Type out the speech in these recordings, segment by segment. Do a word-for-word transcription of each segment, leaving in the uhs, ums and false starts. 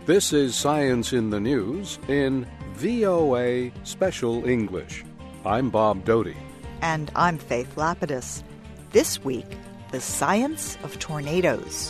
This is Science in the News in V O A Special English. I'm Bob Doty. And I'm Faith Lapidus. This week, the science of tornadoes.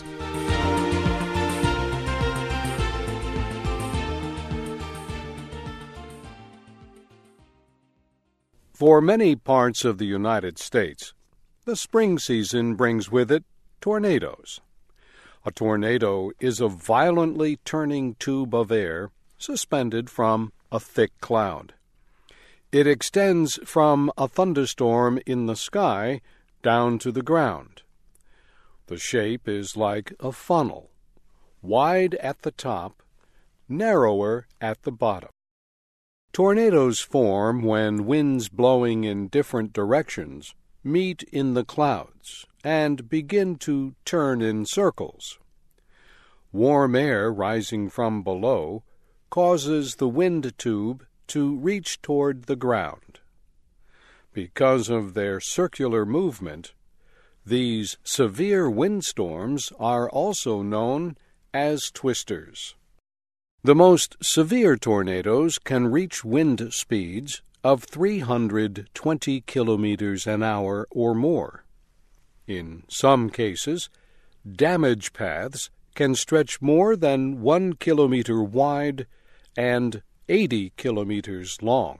For many parts of the United States, the spring season brings with it tornadoes. A tornado is a violently turning tube of air suspended from a thick cloud. It extends from a thunderstorm in the sky down to the ground. The shape is like a funnel, wide at the top, narrower at the bottom. Tornadoes form when winds blowing in different directions meet in the clouds and begin to turn in circles. Warm air rising from below causes the wind tube to reach toward the ground. Because of their circular movement, these severe windstorms are also known as twisters. The most severe tornadoes can reach wind speeds of three hundred twenty kilometers an hour or more. In some cases, damage paths can stretch more than one kilometer wide and eighty kilometers long.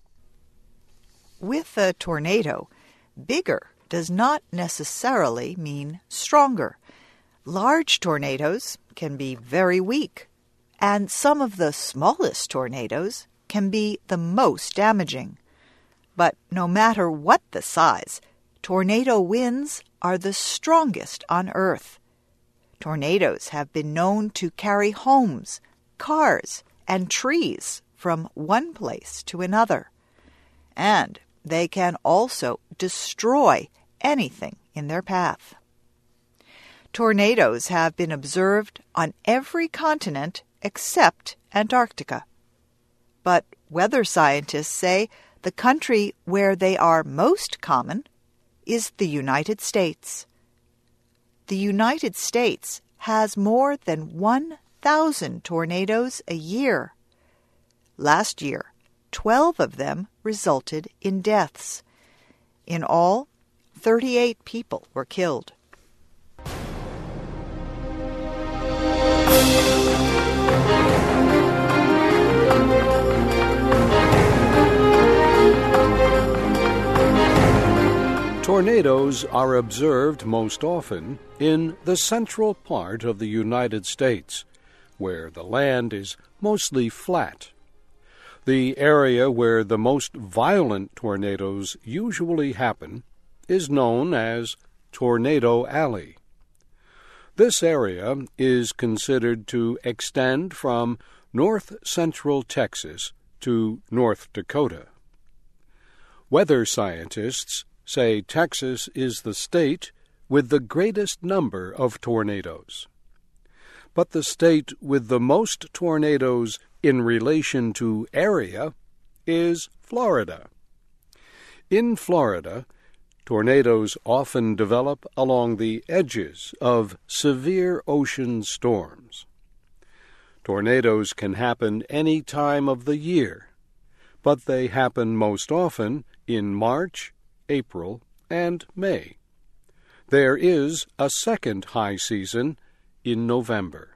With a tornado, bigger does not necessarily mean stronger. Large tornadoes can be very weak, and some of the smallest tornadoes can be the most damaging. But no matter what the size, tornado winds are the strongest on Earth. Tornadoes have been known to carry homes, cars, and trees from one place to another. And they can also destroy anything in their path. Tornadoes have been observed on every continent except Antarctica. But weather scientists say the country where they are most common is the United States. The United States has more than one thousand tornadoes a year. Last year, twelve of them resulted in deaths. In all, thirty-eight people were killed. Tornadoes are observed most often in the central part of the United States, where the land is mostly flat. The area where the most violent tornadoes usually happen is known as Tornado Alley. This area is considered to extend from north-central Texas to North Dakota. Weather scientists say Texas is the state with the greatest number of tornadoes. But the state with the most tornadoes in relation to area is Florida. In Florida, tornadoes often develop along the edges of severe ocean storms. Tornadoes can happen any time of the year, but they happen most often in March, April, and May. There is a second high season in November.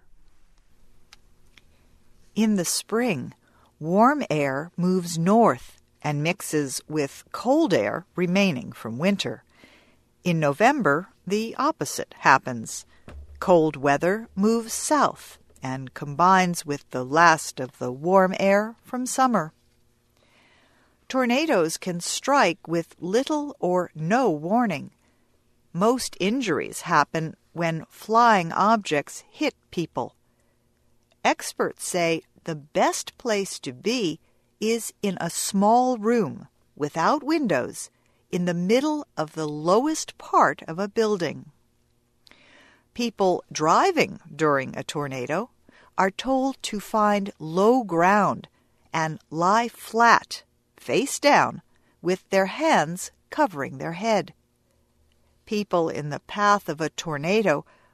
In the spring, warm air moves north and mixes with cold air remaining from winter. In November, the opposite happens. Cold weather moves south and combines with the last of the warm air from summer. Tornadoes can strike with little or no warning. Most injuries happen when flying objects hit people. Experts say the best place to be is in a small room without windows in the middle of the lowest part of a building. People driving during a tornado are told to find low ground and lie flat, face down, with their hands covering their head. People in the path of a tornado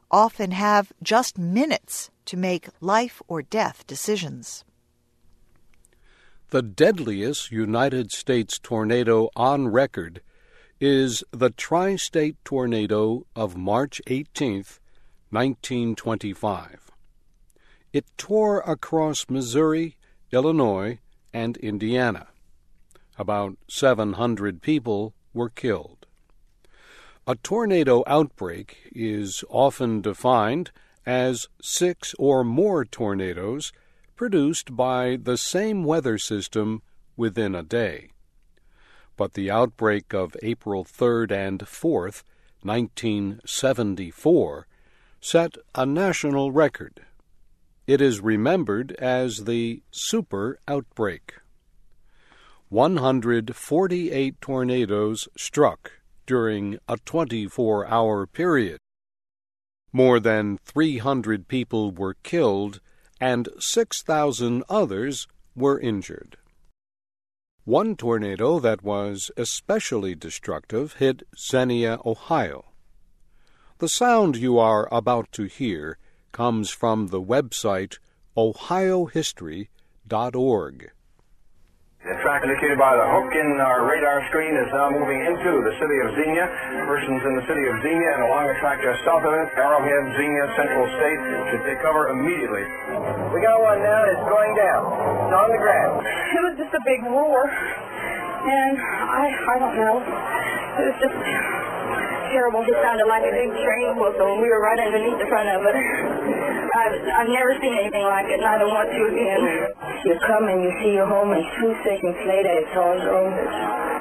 often have just minutes to make life or death decisions. The deadliest United States tornado on record is the Tri-State Tornado of March eighteenth, nineteen twenty-five. It tore across Missouri, Illinois, and Indiana. About seven hundred people were killed. A tornado outbreak is often defined as six or more tornadoes produced by the same weather system within a day. But the outbreak of April third and fourth, nineteen seventy-four, set a national record. It is remembered as the super outbreak. one hundred forty-eight tornadoes struck during a twenty-four hour period. More than three hundred people were killed and six thousand others were injured. One tornado that was especially destructive hit Xenia, Ohio. The sound you are about to hear comes from the website ohio history dot org. The track indicated by the hook in our radar screen is now moving into the city of Xenia. Persons in the city of Xenia and along the track just south of it, Arrowhead, Xenia, Central State, should take cover immediately. We got one now, it's going down. It's on the ground. It was just a big roar, and I, I don't know. It was just terrible. It sounded like a big train whistle, and we were right underneath the front of it. I've, I've never seen anything like it, and I don't want to again. You come and you see your home, and two seconds later, it's all over.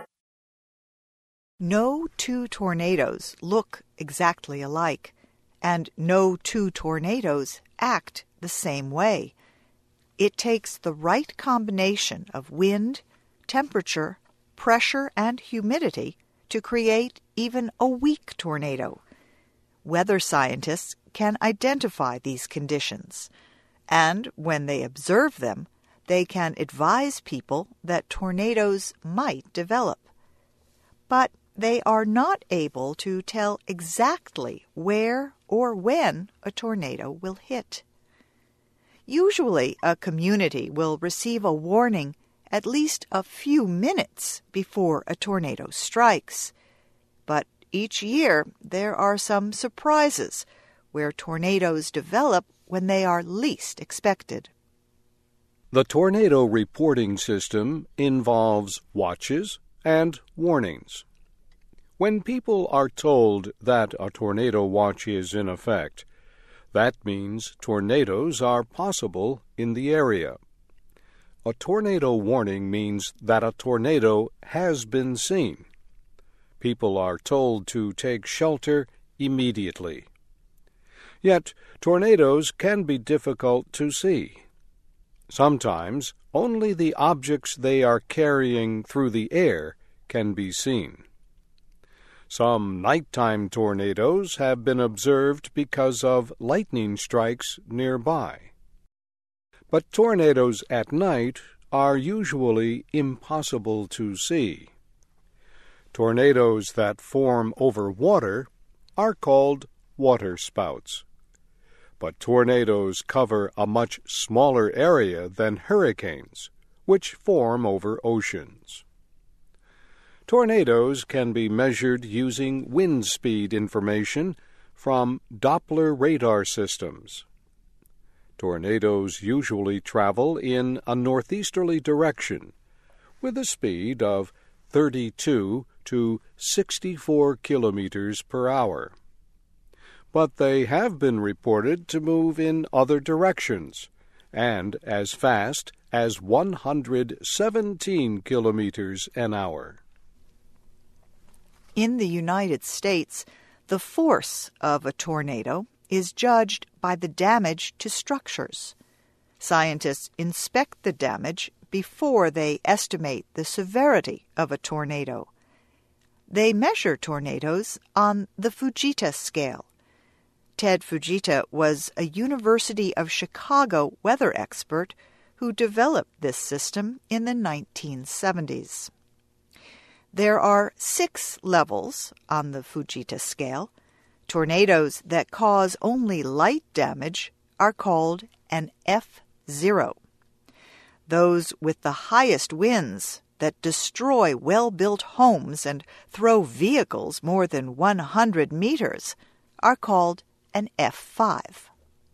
No two tornadoes look exactly alike, and no two tornadoes act the same way. It takes the right combination of wind, temperature, pressure, and humidity to create even a weak tornado. Weather scientists can identify these conditions, and when they observe them, they can advise people that tornadoes might develop. But they are not able to tell exactly where or when a tornado will hit. Usually, a community will receive a warning at least a few minutes before a tornado strikes. But each year, there are some surprises where tornadoes develop when they are least expected. The tornado reporting system involves watches and warnings. When people are told that a tornado watch is in effect, that means tornadoes are possible in the area. A tornado warning means that a tornado has been seen. People are told to take shelter immediately. Yet, tornadoes can be difficult to see. Sometimes, only the objects they are carrying through the air can be seen. Some nighttime tornadoes have been observed because of lightning strikes nearby. But tornadoes at night are usually impossible to see. Tornadoes that form over water are called waterspouts. But tornadoes cover a much smaller area than hurricanes, which form over oceans. Tornadoes can be measured using wind speed information from Doppler radar systems. Tornadoes usually travel in a northeasterly direction with a speed of thirty-two to sixty-four kilometers per hour. But they have been reported to move in other directions and as fast as one hundred seventeen kilometers an hour. In the United States, the force of a tornado is judged by the damage to structures. Scientists inspect the damage before they estimate the severity of a tornado. They measure tornadoes on the Fujita scale. Ted Fujita was a University of Chicago weather expert who developed this system in the nineteen seventies. There are six levels on the Fujita scale. Tornadoes that cause only light damage are called an F zero. Those with the highest winds that destroy well-built homes and throw vehicles more than one hundred meters are called an F five.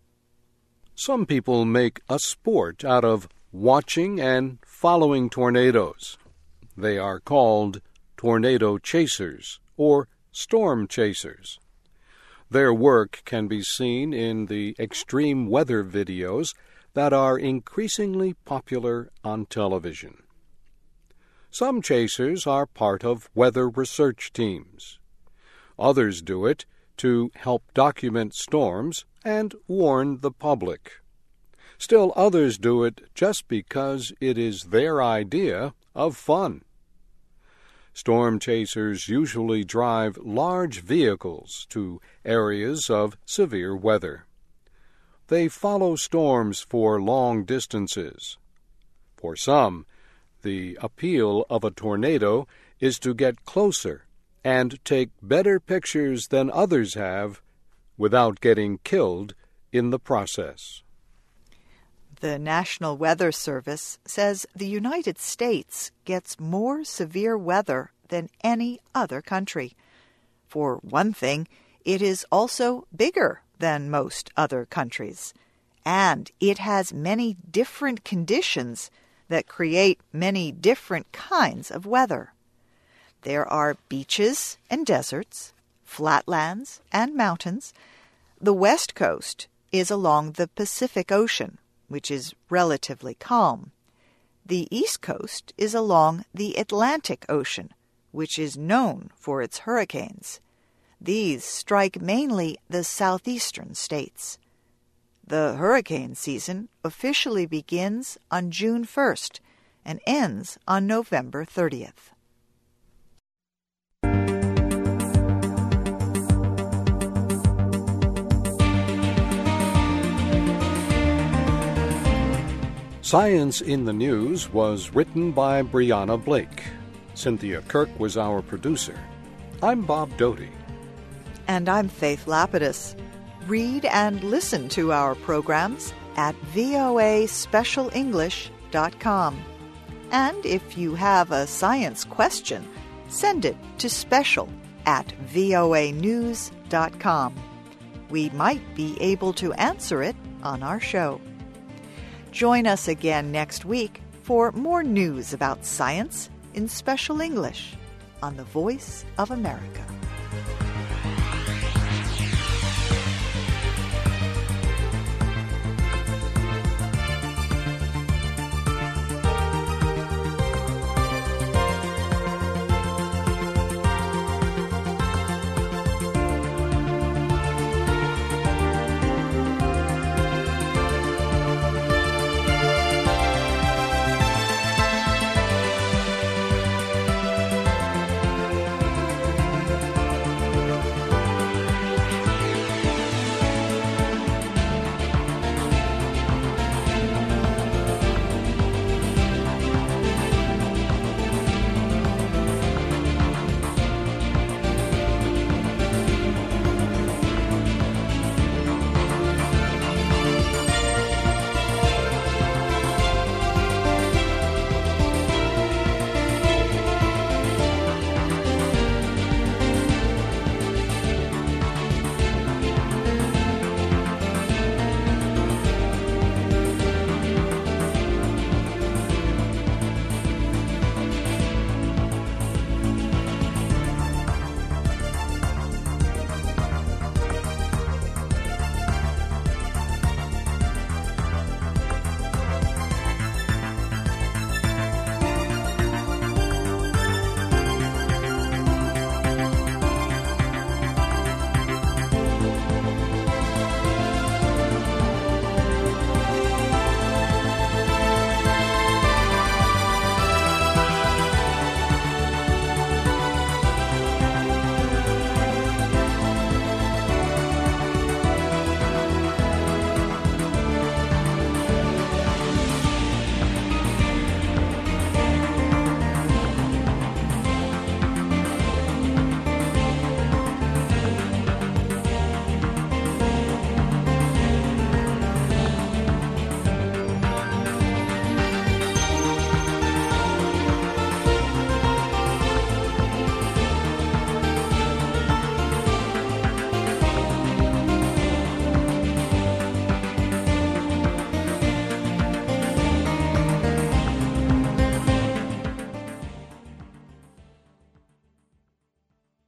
Some people make a sport out of watching and following tornadoes. They are called tornado chasers or storm chasers. Their work can be seen in the extreme weather videos that are increasingly popular on television. Some chasers are part of weather research teams. Others do it to help document storms and warn the public. Still others do it just because it is their idea of fun. Storm chasers usually drive large vehicles to areas of severe weather. They follow storms for long distances. For some, the appeal of a tornado is to get closer and take better pictures than others have without getting killed in the process. The National Weather Service says the United States gets more severe weather than any other country. For one thing, it is also bigger than most other countries, and it has many different conditions that create many different kinds of weather. There are beaches and deserts, flatlands and mountains. The West Coast is along the Pacific Ocean, which is relatively calm. The East Coast is along the Atlantic Ocean, which is known for its hurricanes. These strike mainly the southeastern states. The hurricane season officially begins on June first and ends on November thirtieth. Science in the News was written by Brianna Blake. Cynthia Kirk was our producer. I'm Bob Doty. And I'm Faith Lapidus. Read and listen to our programs at voa special english dot com. And if you have a science question, send it to special at voa news dot com. We might be able to answer it on our show. Join us again next week for more news about science in Special English on the Voice of America.